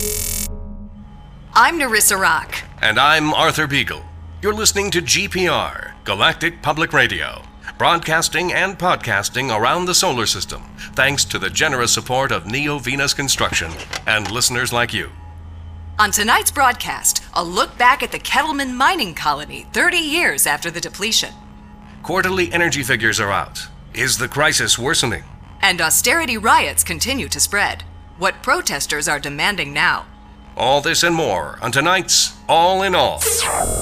I'm Narissa Rock. And I'm Arthur Beagle. You're listening to GPR, Galactic Public Radio, broadcasting and podcasting around the solar system, thanks to the generous support of Neo Venus Construction and listeners like you. On tonight's broadcast, a look back at the Kettleman mining colony 30 years after the depletion. Quarterly energy figures are out. Is the crisis worsening? And austerity riots continue to spread. What protesters are demanding now. All this and more on tonight's All in All.